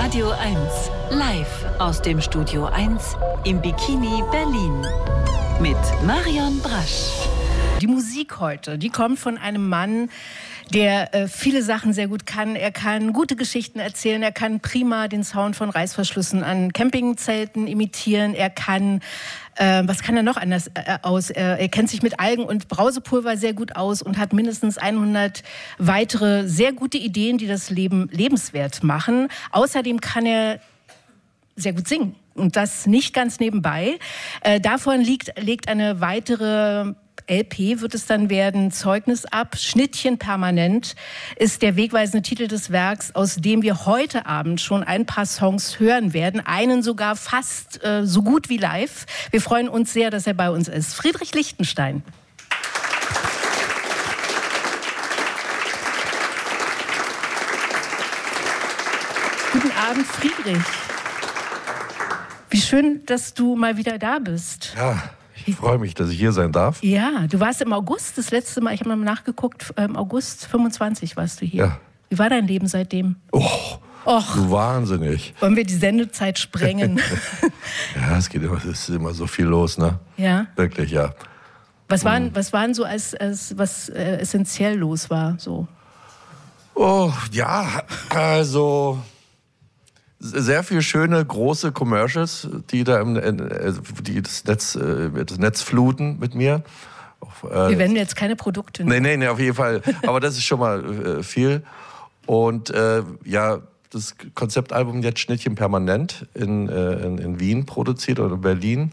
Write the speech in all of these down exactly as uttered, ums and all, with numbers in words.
Radio eins, live aus dem Studio eins im Bikini Berlin mit Marion Brasch. Die Musik heute, die kommt von einem Mann, der äh, viele Sachen sehr gut kann. Er kann gute Geschichten erzählen, er kann prima den Sound von Reißverschlüssen an Campingzelten imitieren, er kann, äh, was kann er noch anders äh, aus? Er, er kennt sich mit Algen und Brausepulver sehr gut aus und hat mindestens hundert weitere sehr gute Ideen, die das Leben lebenswert machen. Außerdem kann er sehr gut singen und das nicht ganz nebenbei. Äh, davon liegt, legt eine weitere L P wird es dann werden, Zeugnis ab, Schnittchen permanent, ist der wegweisende Titel des Werks, aus dem wir heute Abend schon ein paar Songs hören werden, einen sogar fast äh, so gut wie live. Wir freuen uns sehr, dass er bei uns ist. Friedrich Lichtenstein. Guten Abend, Friedrich. Wie schön, dass du mal wieder da bist. Ja. Ich freue mich, dass ich hier sein darf. Ja, du warst im August, das letzte Mal, ich habe mal nachgeguckt, im August fünfundzwanzig warst du hier. Ja. Wie war dein Leben seitdem? Oh, Och. so wahnsinnig. Wollen wir die Sendezeit sprengen? Ja, es geht immer, es ist immer so viel los, ne? Ja. Wirklich, ja. Was waren, mhm. was waren so, als, als was äh, essentiell los war? So? Oh, ja, also sehr viele schöne, große Commercials, die da im, die das Netz, das Netz fluten mit mir. Wir werden jetzt keine Produkte nehmen. Nee, nee, nee, auf jeden Fall. Aber das ist schon mal äh, viel. Und äh, ja, das Konzeptalbum jetzt Schnittchen permanent in, äh, in, in Wien produziert oder in Berlin.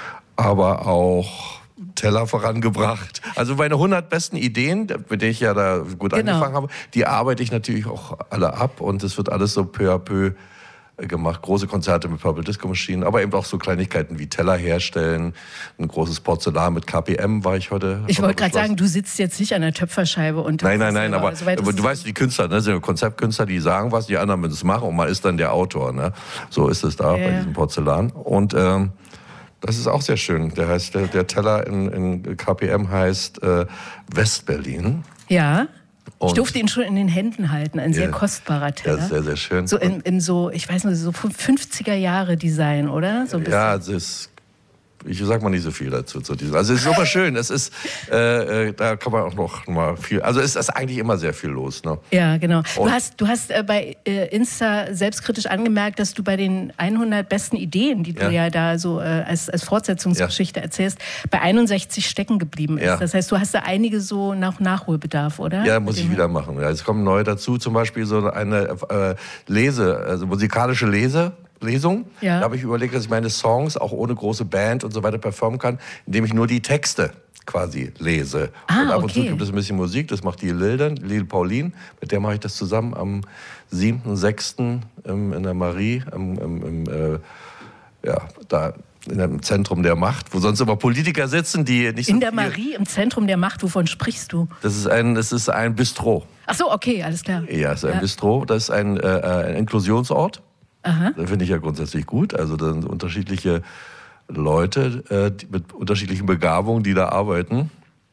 Aber auch Teller vorangebracht. Also meine hundert besten Ideen, mit denen ich ja da gut genau. angefangen habe, die arbeite ich natürlich auch alle ab. Und es wird alles so peu à peu gemacht, große Konzerte mit Purple Disco Machine, aber eben auch so Kleinigkeiten wie Teller herstellen, ein großes Porzellan mit K P M war ich heute. Ich wollte gerade sagen, du sitzt jetzt nicht an der Töpferscheibe und nein, nein, nein, aber, also, aber du weißt, die Künstler, ne, sind Konzeptkünstler, die sagen was, die anderen müssen es machen und man ist dann der Autor, ne? So ist es da ja. bei diesem Porzellan und ähm, das ist auch sehr schön. Der heißt der, der Teller in, in K P M heißt äh, Westberlin. Ja. Ich durfte ihn schon in den Händen halten, ein sehr ja, kostbarer Teller. Ja, sehr, sehr schön. So in, in so, ich weiß nicht, so fünfziger Jahre Design, oder? So ein bisschen. Ja, es ist, ich sag mal nicht so viel dazu zu diesem. Also es ist super schön. Es ist, äh, äh, da kann man auch noch mal viel. Also es ist eigentlich immer sehr viel los. Ne? Ja, genau. Du hast, du hast äh, bei äh, Insta selbstkritisch angemerkt, dass du bei den hundert besten Ideen, die du ja, ja da so äh, als, als Fortsetzungsgeschichte ja. erzählst, bei einundsechzig stecken geblieben ist. Ja. Das heißt, du hast da einige so nach Nachholbedarf, oder? Ja, muss ich wieder machen. Ja, es kommen neue dazu, zum Beispiel so eine äh, Lese, also musikalische Lese. Lesung. Ja. Da habe ich überlegt, dass ich meine Songs auch ohne große Band und so weiter performen kann, indem ich nur die Texte quasi lese. Ah, und ab und okay. zu gibt es ein bisschen Musik, das macht die Lilden, Lil Pauline, mit der mache ich das zusammen am siebten sechsten in der Marie, im, im, im, äh, ja, da in dem Zentrum der Macht, wo sonst immer Politiker sitzen, die nicht so In der viel Marie, im Zentrum der Macht, wovon sprichst du? Das ist ein, das ist ein Bistro. Ach so, okay, alles klar. Ja, es ist ein ja. Bistro, das ist ein, äh, ein Inklusionsort. Aha. Das finde ich ja grundsätzlich gut. Also da sind unterschiedliche Leute äh, die mit unterschiedlichen Begabungen, die da arbeiten.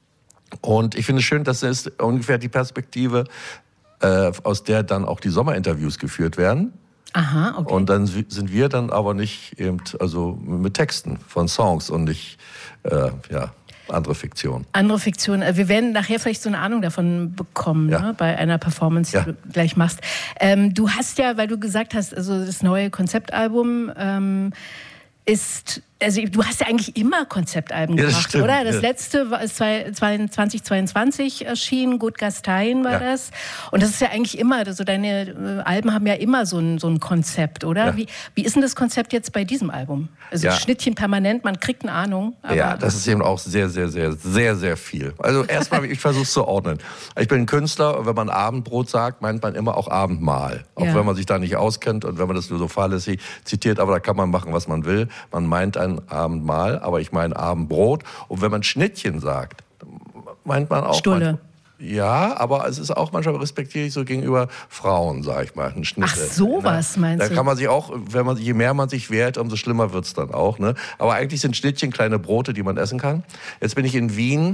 Und ich finde es schön, dass es ungefähr die Perspektive, äh, aus der dann auch die Sommerinterviews geführt werden. Aha, okay. Und dann sind wir dann aber nicht eben, also mit Texten von Songs und nicht, äh, ja, andere Fiktion. Andere Fiktion. Wir werden nachher vielleicht so eine Ahnung davon bekommen, ja. ne, bei einer Performance, die ja. du gleich machst. Ähm, du hast ja, weil du gesagt hast, also das neue Konzeptalbum ähm, ist, also du hast ja eigentlich immer Konzeptalben ja, das gemacht, stimmt, oder? Das ja. letzte war zwanzig zweiundzwanzig erschienen, Gut Gastein war ja. das. Und das ist ja eigentlich immer, also deine Alben haben ja immer so ein, so ein Konzept, oder? Ja. Wie, wie ist denn das Konzept jetzt bei diesem Album? Also ja. Schnittchen permanent, man kriegt eine Ahnung. Aber ja, das ist eben auch sehr, sehr, sehr, sehr, sehr viel. Also erstmal, ich versuche es zu ordnen. Ich bin Künstler und wenn man Abendbrot sagt, meint man immer auch Abendmahl. Auch ja. wenn man sich da nicht auskennt und wenn man das nur so fahrlässig zitiert, aber da kann man machen, was man will. Man meint ein Abendmahl, aber ich meine Abendbrot. Und wenn man Schnittchen sagt, meint man auch Stulle. Manchmal, ja, aber es ist auch manchmal respektierlich so gegenüber Frauen, sag ich mal. Ein Schnitt, Ach, sowas ne? meinst da du? Da kann man sich auch, wenn man, je mehr man sich wehrt, umso schlimmer wird's dann auch. Ne? Aber eigentlich sind Schnittchen kleine Brote, die man essen kann. Jetzt bin ich in Wien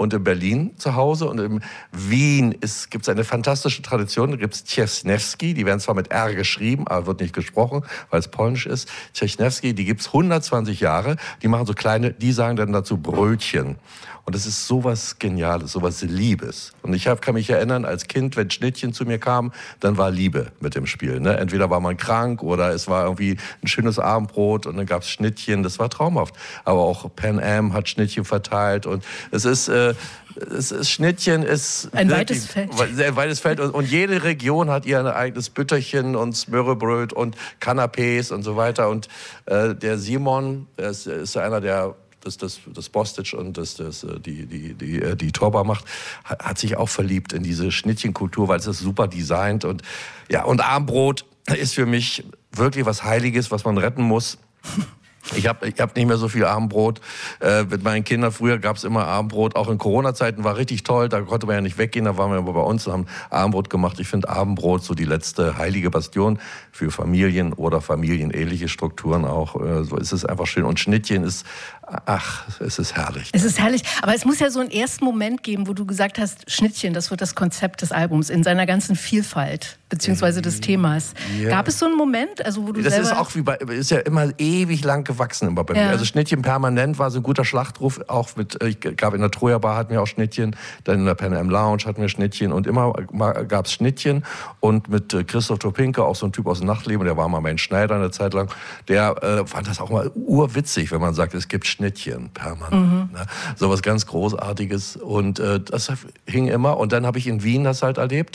und in Berlin zu Hause. Und in Wien gibt es eine fantastische Tradition. Da gibt es Ciesnewski, die werden zwar mit R geschrieben, aber wird nicht gesprochen, weil es polnisch ist. Ciesnewski, die gibt es hundertzwanzig Jahre. Die machen so kleine, die sagen dann dazu Brötchen. Und das ist sowas Geniales, sowas Liebes. Und ich hab, kann mich erinnern, als Kind, wenn Schnittchen zu mir kamen, dann war Liebe mit dem Spiel. Ne? Entweder war man krank oder es war irgendwie ein schönes Abendbrot und dann gab's Schnittchen. Das war traumhaft. Aber auch Pan Am hat Schnittchen verteilt. Und es ist... Äh, Es ist, Schnittchen ist ein weites Feld. Ein weites Feld und, und jede Region hat ihr ein eigenes Bütterchen und Smörrebröt und Canapés und so weiter. Und äh, der Simon ist, ist einer, der das, das, das Bostic und das, das, die, die, die, die Torba macht, hat, hat sich auch verliebt in diese Schnittchenkultur, weil es ist super designt. Und, ja, und Abendbrot ist für mich wirklich was Heiliges, was man retten muss. Ich habe ich hab nicht mehr so viel Abendbrot. Äh, mit meinen Kindern, früher gab es immer Abendbrot. Auch in Corona-Zeiten war richtig toll. Da konnte man ja nicht weggehen. Da waren wir aber bei uns und haben Abendbrot gemacht. Ich finde Abendbrot so die letzte heilige Bastion für Familien oder familienähnliche Strukturen auch. Äh, so ist es einfach schön. Und Schnittchen ist, ach, es ist herrlich. Es ist herrlich. Aber es muss ja so einen ersten Moment geben, wo du gesagt hast, Schnittchen, das wird das Konzept des Albums in seiner ganzen Vielfalt, beziehungsweise des Themas. Ja. Gab es so einen Moment, also wo du das selber... ist auch wie bei, ist ja immer ewig lang gewachsen immer bei ja. mir. Also Schnittchen permanent war so ein guter Schlachtruf. Auch mit, ich glaube in der Troja Bar hatten wir auch Schnittchen, dann in der Pan Am Lounge hatten wir Schnittchen und immer gab es Schnittchen. Und mit Christoph Topinke, auch so ein Typ aus dem Nachtleben, der war mal mein Schneider eine Zeit lang, der äh, fand das auch mal urwitzig, wenn man sagt, es gibt Schnittchen permanent. Mhm. Ne? So was ganz Großartiges. Und äh, das hing immer. Und dann habe ich in Wien das halt erlebt.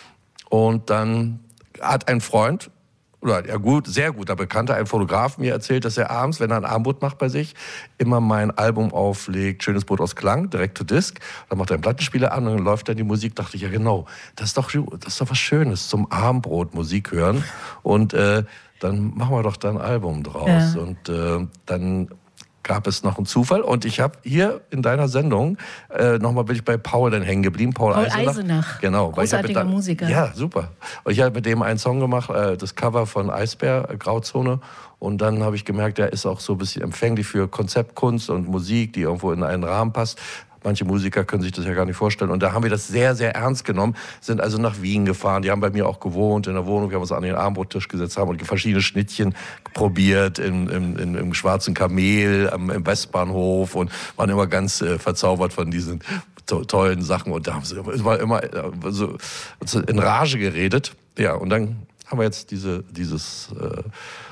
Und dann hat ein Freund, oder ja gut, sehr guter Bekannter, ein Fotograf mir erzählt, dass er abends, wenn er ein Abendbrot macht bei sich, immer mein Album auflegt, Schönes Brot aus Klang, direkt to Disc. Dann macht er einen Plattenspieler an und dann läuft dann die Musik. Dachte ich, ja genau, das ist doch, das ist doch was Schönes, zum Abendbrot Musik hören. Und äh, dann machen wir doch da ein Album draus. Ja. Und äh, dann gab es noch einen Zufall. Und ich habe hier in deiner Sendung, äh, nochmal bin ich bei Paul dann hängen geblieben. Paul, Paul Eisenach. Eisenach. Genau. Großartiger da, Musiker. Ja, super. Und ich habe mit dem einen Song gemacht, äh, das Cover von Eisbär, äh, Grauzone. Und dann habe ich gemerkt, er ist auch so ein bisschen empfänglich für Konzeptkunst und Musik, die irgendwo in einen Rahmen passt. Manche Musiker können sich das ja gar nicht vorstellen. Und da haben wir das sehr, sehr ernst genommen, sind also nach Wien gefahren. Die haben bei mir auch gewohnt in der Wohnung. Wir haben uns an den Abendbrottisch gesetzt, haben und verschiedene Schnittchen probiert im, im, im, im Schwarzen Kamel, am, im Westbahnhof und waren immer ganz äh, verzaubert von diesen to- tollen Sachen. Und da haben sie immer, immer äh, so in Rage geredet. Ja, und dann haben wir jetzt diese, dieses äh,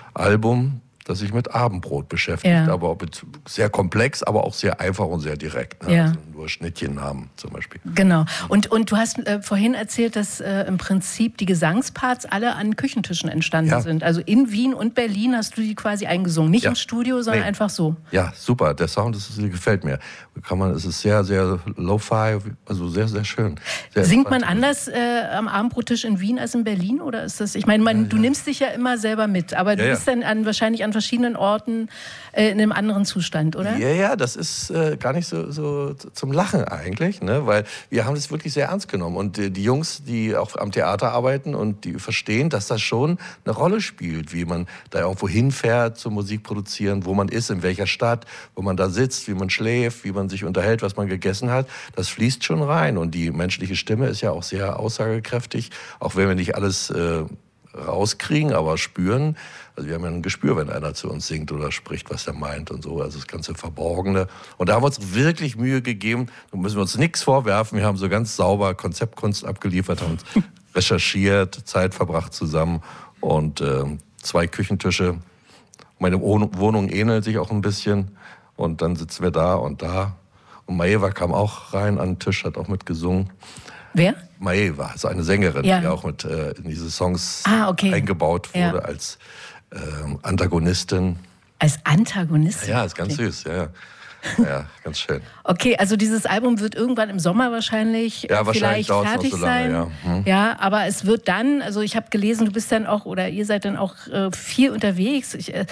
Album, das sich mit Abendbrot beschäftigt, ja. aber auch mit sehr komplex, aber auch sehr einfach und sehr direkt. Ne? Ja. Also nur Schnittchennamen zum Beispiel. Genau. Und, und du hast äh, vorhin erzählt, dass äh, im Prinzip die Gesangsparts alle an Küchentischen entstanden ja. sind. Also in Wien und Berlin hast du die quasi eingesungen. Nicht ja. im Studio, sondern nee. einfach so. Ja, super. Der Sound das ist, gefällt mir. Kann man, es ist sehr, sehr lo-fi, also sehr, sehr schön. Sehr Singt man anders äh, am Abendbrottisch in Wien als in Berlin? Oder ist das? Ich meine, man, ja, du ja. nimmst dich ja immer selber mit, aber du ja, bist ja. dann an, wahrscheinlich an verschiedenen Orten äh, in einem anderen Zustand, oder? Ja, ja, das ist äh, gar nicht so, so zum Lachen eigentlich, ne? Weil wir haben das wirklich sehr ernst genommen. Und äh, die Jungs, die auch am Theater arbeiten und die verstehen, dass das schon eine Rolle spielt, wie man da irgendwo hinfährt zum Musik produzieren, wo man ist, in welcher Stadt, wo man da sitzt, wie man schläft, wie man sich unterhält, was man gegessen hat. Das fließt schon rein. Und die menschliche Stimme ist ja auch sehr aussagekräftig, auch wenn wir nicht alles äh, rauskriegen, aber spüren. Also wir haben ja ein Gespür, wenn einer zu uns singt oder spricht, was er meint und so. Also das ganze Verborgene. Und da haben wir uns wirklich Mühe gegeben. Da müssen wir uns nichts vorwerfen. Wir haben so ganz sauber Konzeptkunst abgeliefert, haben uns recherchiert, Zeit verbracht zusammen und äh, zwei Küchentische. Meine Wohnung ähnelt sich auch ein bisschen. Und dann sitzen wir da und da. Und Maeva kam auch rein an den Tisch, hat auch mitgesungen. Wer? Maeva, ist eine Sängerin, ja. die auch mit äh, in diese Songs ah, okay. eingebaut wurde ja. als äh, Antagonistin. Als Antagonistin? Ja, ist ganz okay. süß, ja, ja. Ja, ganz schön. Okay, also dieses Album wird irgendwann im Sommer wahrscheinlich, ja, wahrscheinlich vielleicht fertig noch so lange, sein. Ja. Hm. ja, aber es wird dann, also ich habe gelesen, du bist dann auch, oder ihr seid dann auch äh, viel unterwegs. Ich, äh,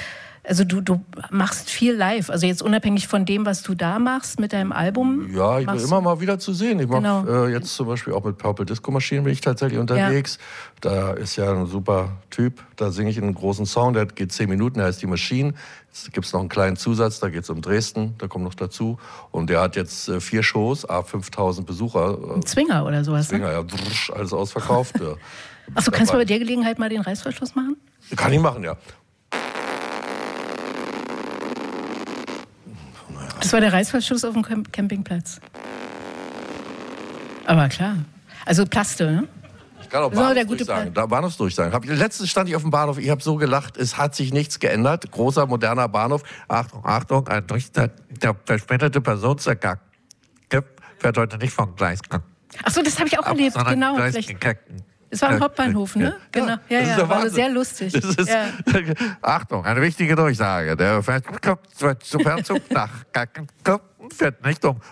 Also du, du machst viel live, also jetzt unabhängig von dem, was du da machst mit deinem Album. Ja, ich bin immer mal wieder zu sehen. Ich mache Genau. äh, jetzt zum Beispiel auch mit Purple Disco Machine bin ich tatsächlich unterwegs. Ja. Da ist ja ein super Typ, da singe ich in einem großen Song, der geht zehn Minuten, der heißt Die Machine. Jetzt gibt es noch einen kleinen Zusatz, da geht es um Dresden, da kommt noch dazu. Und der hat jetzt äh, vier Shows, a fünftausend Besucher. Ein Zwinger oder sowas, Zwinger, ne? Ja, drrsch, alles ausverkauft. Ja. Achso, kannst du bei der Gelegenheit mal den Reißverschluss machen? Kann ich machen, ja. Das war der Reißverschluss auf dem Camp- Campingplatz. Aber klar. Also Plaste, ne? Ich kann auch Das ist auch der Bahnhofsdurchsagen. gute Da Bahnhofsdurchsagen. Hab, letztens stand ich auf dem Bahnhof, ich habe so gelacht, es hat sich nichts geändert. Großer, moderner Bahnhof. Achtung, Achtung, ein Richter, der verspätete Personenverkehr fährt heute nicht vom Gleis. Achso, das habe ich auch Ab, erlebt, sondern genau. Gleis Vielleicht. gegangen. Es war am Hauptbahnhof, ne? Ja, Genau. Ja, das ist ja, der war Wahnsinn. sehr lustig. Das ist, ja. Achtung, eine wichtige Durchsage. Der Fernzug nach Gackenkopp fährt nicht um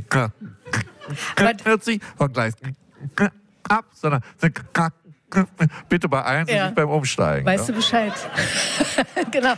vierzig von Gleis ab, sondern bitte beeilen Sie Ja. sich beim Umsteigen. Weißt ja? du Bescheid? Genau.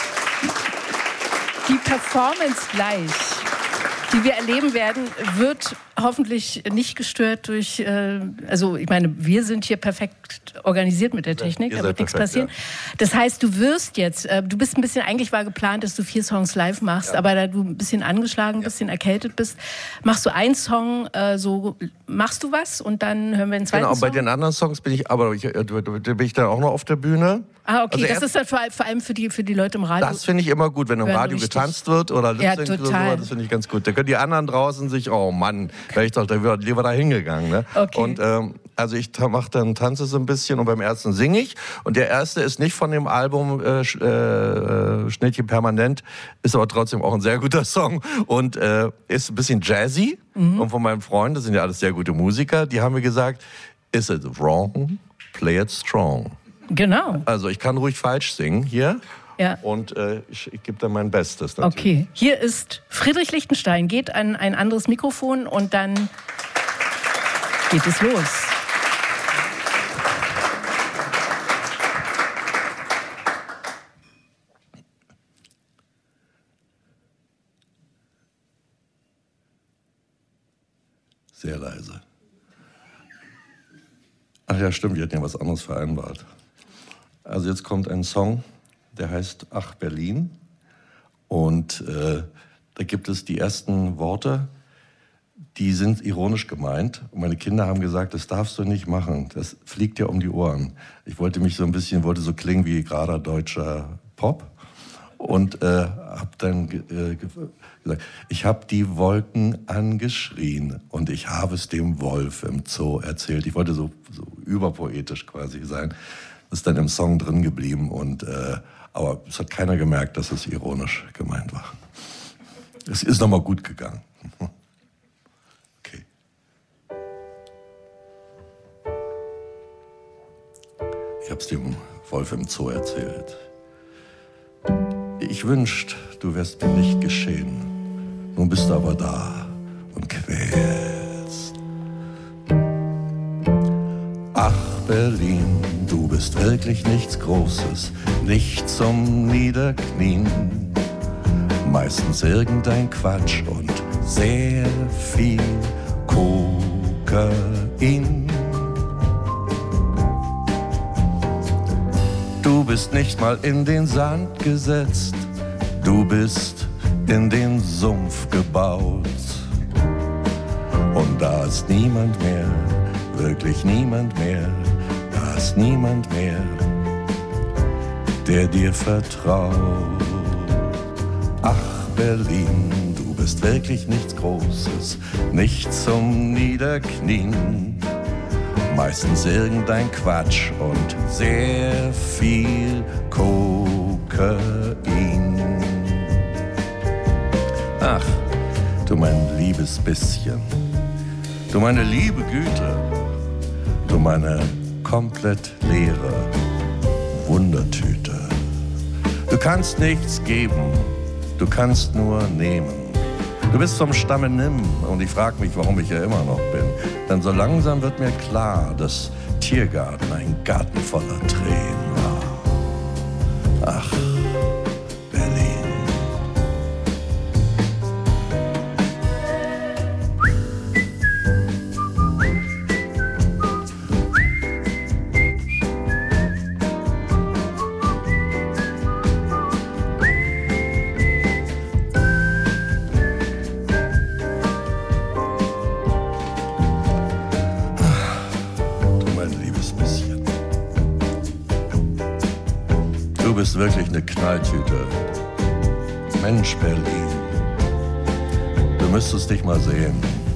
Die Performance gleich, die wir erleben werden, wird hoffentlich nicht gestört durch, äh, also ich meine, wir sind hier perfekt organisiert mit der Technik, ihr da seid wird nichts perfekt, passieren. Das heißt, du wirst jetzt, äh, du bist ein bisschen, eigentlich war geplant, dass du vier Songs live machst, Ja. aber da du ein bisschen angeschlagen, ein bisschen erkältet bist, machst du einen Song, äh, so machst du was und dann hören wir den zweiten Genau, Song. bei den anderen Songs bin ich, aber ich, äh, bin ich dann auch noch auf der Bühne. Ah, okay, Also das erst- ist dann vor, vor allem für die, für die Leute im Radio. Das finde ich immer gut, wenn im Hören Radio richtig. getanzt wird oder Ja, Lip Sync oder total. so, das finde ich ganz gut. Da können die anderen draußen sich, oh Mann, wäre ich doch da wär lieber da hingegangen. Ne? Okay. Und ähm, also ich mache dann tanze so ein bisschen und beim ersten singe ich. Und der erste ist nicht von dem Album äh, Sch- äh, Schnittchen Permanent, ist aber trotzdem auch ein sehr guter Song und äh, ist ein bisschen jazzy. Mhm. Und von meinen Freunden, das sind ja alles sehr gute Musiker, die haben mir gesagt, is it wrong? Play it strong. Genau. Also ich kann ruhig falsch singen hier. Ja. Und äh, ich, ich gebe dann mein Bestes natürlich. Okay, hier ist Friedrich Lichtenstein, geht an ein anderes Mikrofon und dann geht es los. Sehr leise. Ach ja, stimmt, wir hatten ja was anderes vereinbart. Also jetzt kommt ein Song, der heißt Ach Berlin. Und äh, da gibt es die ersten Worte, die sind ironisch gemeint. Und meine Kinder haben gesagt, das darfst du nicht machen, das fliegt dir um die Ohren. Ich wollte mich so ein bisschen, wollte so klingen wie gerader deutscher Pop. Und äh, habe dann ge äh, ge gesagt, ich habe die Wolken angeschrien und ich habe es dem Wolf im Zoo erzählt. Ich wollte so, so überpoetisch quasi sein. Das ist dann im Song drin geblieben. Und, äh, aber es hat keiner gemerkt, dass es ironisch gemeint war. Es ist nochmal gut gegangen. Okay. Ich habe es dem Wolf im Zoo erzählt. Ich wünscht, du wärst mir nicht geschehen. Nun bist du aber da und quälst. Ach, Berlin, du bist wirklich nichts Großes, nicht zum Niederknien. Meistens irgendein Quatsch und sehr viel Kokain. Du bist nicht mal in den Sand gesetzt, du bist in den Sumpf gebaut. Und da ist niemand mehr, wirklich niemand mehr, da ist niemand mehr, der dir vertraut. Ach Berlin, du bist wirklich nichts Großes, nicht zum Niederknien. Meistens irgendein Quatsch und sehr viel Kokain. Ach, du mein liebes bisschen, du meine liebe Güte, du meine komplett leere Wundertüte. Du kannst nichts geben, du kannst nur nehmen. Du bist vom Stamme Nimm und ich frag mich, warum ich ja immer noch bin. Denn so langsam wird mir klar, dass Tiergarten ein Garten voller Tränen war. Ach, Du bist wirklich eine Knalltüte. Mensch, Berlin. Du müsstest dich mal sehen.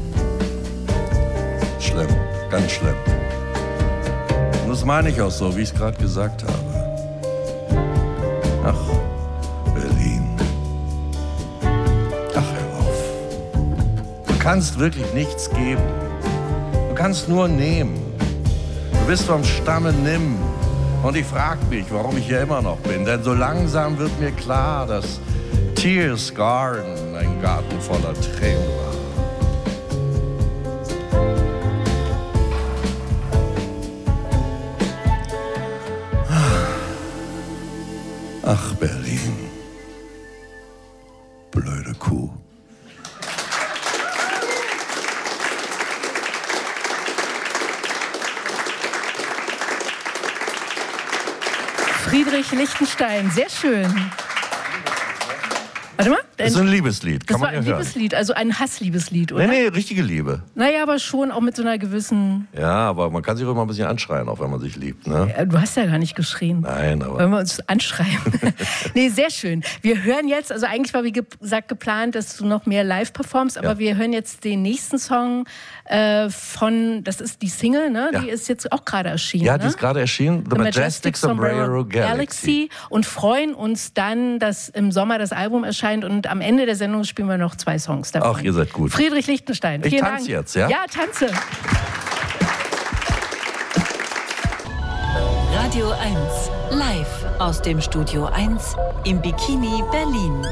Schlimm, ganz schlimm. Und das meine ich auch so, wie ich es gerade gesagt habe. Ach, Berlin. Ach, hör auf. Du kannst wirklich nichts geben. Du kannst nur nehmen. Du bist vom Stamme nimm. Und ich frag mich, warum ich hier immer noch bin. Denn so langsam wird mir klar, dass Tears Garden ein Garten voller Tränen war. Ach, Berlin. Blöde Kuh. Friedrich Lichtenstein, sehr schön. Warte mal. Das ist ein Liebeslied, kann das man war ja ein hören. Liebeslied, also ein Hassliebeslied, oder? Nee, nee, richtige Liebe. Naja, aber schon auch mit so einer gewissen... Ja, aber man kann sich auch immer ein bisschen anschreien, auch wenn man sich liebt, ne? Ja, du hast ja gar nicht geschrien. Nein, aber... Wollen wir uns anschreien? Nee, sehr schön. Wir hören jetzt, also eigentlich war wie gesagt geplant, dass du noch mehr live performst, aber ja. wir hören jetzt den nächsten Song äh, von, das ist die Single, ne? Ja. Die ist jetzt auch gerade erschienen. Ja, ne? die ist gerade erschienen, The, The Majestic, Majestic Sombrero Galaxy. Galaxy. Und freuen uns dann, dass im Sommer das Album erscheint und am Ende der Sendung spielen wir noch zwei Songs davon. Ach, ihr seid gut. Friedrich Lichtenstein, ich vielen tanze Dank. jetzt, ja? Ja, tanze. Radio eins, live aus dem Studio eins im Bikini Berlin.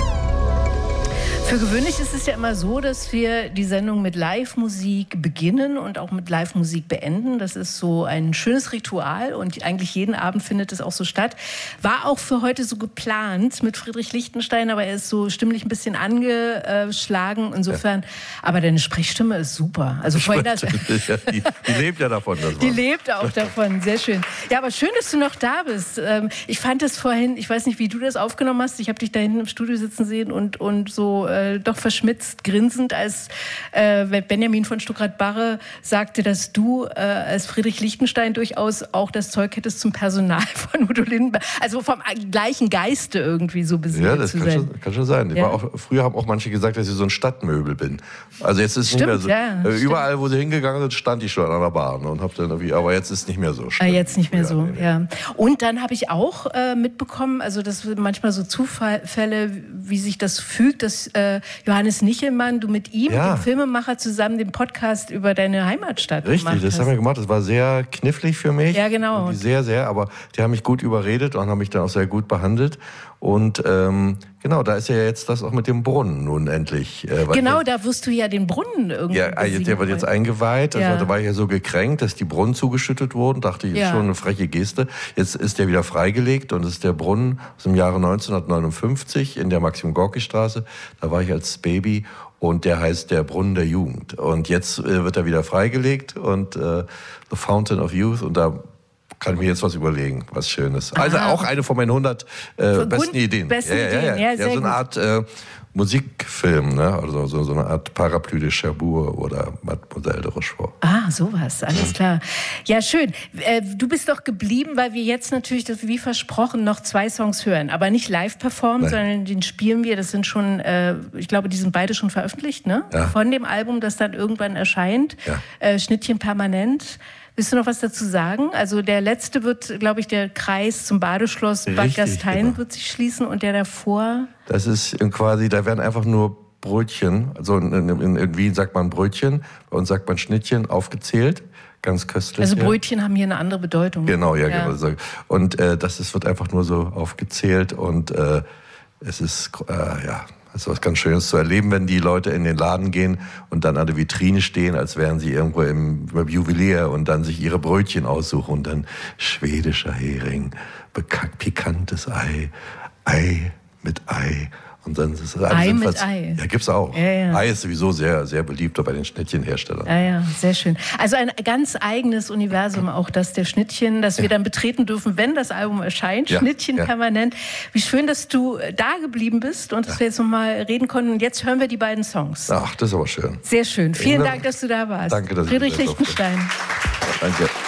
Für gewöhnlich ist es ja immer so, dass wir die Sendung mit Live-Musik beginnen und auch mit Live-Musik beenden. Das ist so ein schönes Ritual und eigentlich jeden Abend findet es auch so statt. War auch für heute so geplant mit Friedrich Lichtenstein, aber er ist so stimmlich ein bisschen angeschlagen. Insofern, ja. Aber deine Sprechstimme ist super. Also vorhin das, ja, die, die lebt ja davon. Das die lebt auch davon, sehr schön. Ja, aber schön, dass du noch da bist. Ich fand das vorhin, ich weiß nicht, wie du das aufgenommen hast. Ich habe dich da hinten im Studio sitzen sehen und, und so äh, doch verschmitzt, grinsend, als äh, Benjamin von Stuckrad-Barre sagte, dass du äh, als Friedrich Lichtenstein durchaus auch das Zeug hättest zum Personal von Udo Lindenberg. Also vom gleichen Geiste irgendwie so besiedelt ja, das zu kann sein. Schon, kann schon sein. Ich ja. war auch, früher haben auch manche gesagt, dass ich so ein Stadtmöbel bin. Also jetzt ist es stimmt, nicht mehr so. Ja, äh, überall, wo sie hingegangen sind, stand ich schon an der Bahn und hab dann irgendwie, aber jetzt ist es nicht mehr so schlimm. Ah, jetzt nicht mehr ja, so, nee, nee. ja. Und dann habe ich auch äh, mitbekommen, also das sind manchmal so Zufälle, wie sich das fügt, dass äh, Johannes Nichelmann, du mit ihm, ja. dem Filmemacher, zusammen den Podcast über deine Heimatstadt Richtig, gemacht das hast. haben wir gemacht. Das war sehr knifflig für mich. Ja, genau. Und sehr, sehr, aber die haben mich gut überredet und haben mich dann auch sehr gut behandelt. Und ähm, genau, da ist ja jetzt das auch mit dem Brunnen nun endlich. Äh, genau, jetzt, da wirst du ja den Brunnen irgendwie Ja, der wird jetzt eingeweiht. Also, ja. Da war ich ja so gekränkt, dass die Brunnen zugeschüttet wurden. Dachte ich, ist ja. schon eine freche Geste. Jetzt ist der wieder freigelegt und es ist der Brunnen aus dem Jahre neunzehnhundertneunundfünfzig in der Maxim-Gorki-Straße. Da war ich als Baby. Und der heißt der Brunnen der Jugend. Und jetzt äh, wird er wieder freigelegt und äh, The Fountain of Youth. Und da kann ich mir jetzt was überlegen, was Schönes. Also Aha. auch eine von meinen hundert äh, besten Ideen. Besten ja, ja, ja, Ideen, ja, ja, sehr so eine gut. Art äh, Musikfilm, ne? Also so, so eine Art Parapluie de Cherbourg oder Mademoiselle de Rochefort. Ah, sowas, alles klar. Ja, schön. Äh, du bist doch geblieben, weil wir jetzt natürlich, das, wie versprochen, noch zwei Songs hören. Aber nicht live performt, Nein. sondern den spielen wir. Das sind schon, äh, ich glaube, die sind beide schon veröffentlicht, ne? Ja. Von dem Album, das dann irgendwann erscheint. Ja. Äh, Schnittchen permanent. Willst du noch was dazu sagen? Also der letzte wird, glaube ich, der Kreis zum Badeschloss Bad Richtig, Gastein genau. wird sich schließen und der davor... Das ist quasi, da werden einfach nur Brötchen, also in, in, in Wien sagt man Brötchen, bei uns sagt man Schnittchen, aufgezählt, ganz köstlich. Also Brötchen haben hier eine andere Bedeutung. Genau, ja, ja. genau. Und äh, das ist, wird einfach nur so aufgezählt und äh, es ist, äh, ja, es ist was ganz Schönes zu erleben, wenn die Leute in den Laden gehen und dann an der Vitrine stehen, als wären sie irgendwo im, im Juwelier und dann sich ihre Brötchen aussuchen und dann schwedischer Hering, pikantes Ei, Ei mit Ei. Und dann ist es Ei mit was, Ei. Ja, gibt's auch. Ja, ja. Ei ist sowieso sehr, sehr beliebt bei den Schnittchenherstellern. Ja, ja, sehr schön. Also ein ganz eigenes Universum, auch das der Schnittchen, das wir dann betreten dürfen, wenn das Album erscheint. Ja, Schnittchen ja. permanent. Wie schön, dass du da geblieben bist und dass wir jetzt noch mal reden konnten. Und jetzt hören wir die beiden Songs. Ach, das ist aber schön. Sehr schön. Vielen Ja. Dank, dass du da warst. Danke, dass ich Friedrich hier sein durfte. Lichtenstein. Danke.